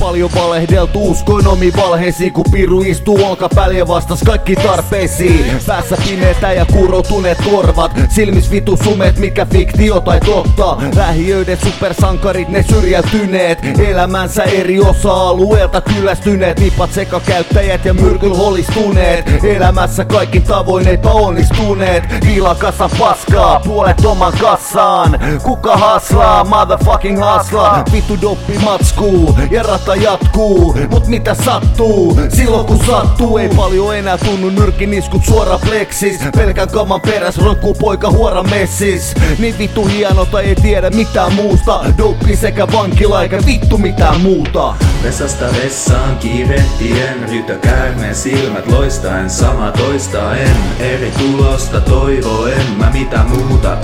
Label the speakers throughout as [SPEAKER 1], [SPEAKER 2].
[SPEAKER 1] paljon valehdeltu, uskoin omiin valheisiin, kun piru istuu olkapäällä ja vastas kaikki tarpeisiin. Päässä pimeetä ja kuuroutuneet korvat, silmis vitu sumet, mikä fiktio tai totta. Lähiöiden supersankarit, ne syrjäytyneet, elämänsä eri osa-alueelta kyllästyneet. Nipat sekakäyttäjät ja myrkyl holistuneet, elämässä kaikin tavoin epäonnistuneet. Kiilakassa paskaa, puolet oman kassaan. Kuka haslaa, motherfucking haslaa. Vittu doppi matskuu ja rata jatkuu. Mut mitä sattuu, silloin kun sattuu. Ei paljon enää tunnu nyrkin iskut suora pleksis. Pelkän kaman peräs roikkuu poika huora messis. Niin vittu hienota, ei tiedä mitään muusta. Doppi sekä vankila eikä vittu mitään muuta.
[SPEAKER 2] Vesasta vessaan kiirehtien, rytökäärmeen silmät loistaen, sama toistaen. Eri tulosta toivoen, mä mitä muuta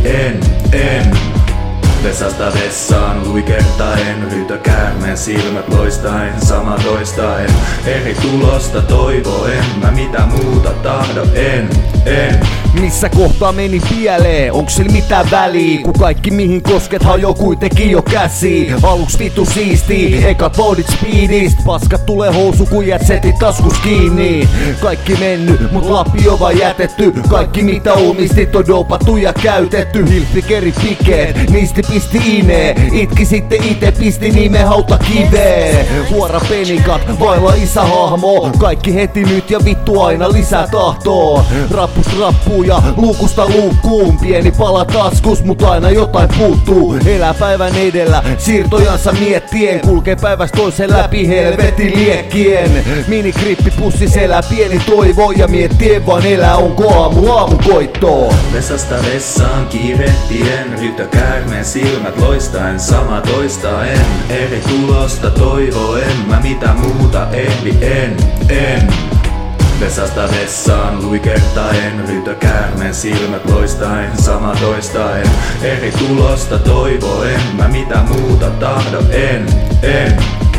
[SPEAKER 2] en. Vesasta vessaan luikertaen, rytökäärmeen silmät loistaen, sama toistaen. Eri tulosta toivoen, mä mitä muuta tahdo en.
[SPEAKER 1] Missä kohtaa meni pieleen? Onks sillä mitään väliä? Kun kaikki mihin kosket hajoo kuitenkin jo käsiin. Aluks vitu siistii, ekat loadit speedist. Paskat tulee housu kun jät setit taskus kiinni. Kaikki mennyt, mut lapio vaan jätetty. Kaikki mitä omistit on dopattu ja käytetty. Hilfikeri pikeet, niisti pisti inee. Itki sitten ite pisti nimen hauta kivee. Huora penikat, vailla isähahmo. Kaikki heti nyt ja vittu aina lisää tahtoo. Rappust rappuu ja luukusta luukkuun. Pieni pala taskus, mut aina jotain puuttuu. Elää päivän edellä, siirtojansa miettien. Kulkee päivästä toisen läpi helvetin liekkien. Minikrippi selää pieni toivo. Ja miettien vaan elää, onko aamu koittoo.
[SPEAKER 2] Vesasta vessaan kiirehtien, rytökäärmeen silmät loistaen, sama toistaen. Eri tulosta toivoen, mä mitä muuta en. Vesasta vessaan luikertaen, rytökäärmeen silmät loistaen, sama toistaen. Eri tulosta toivoen, mä mitä muuta tahdo en.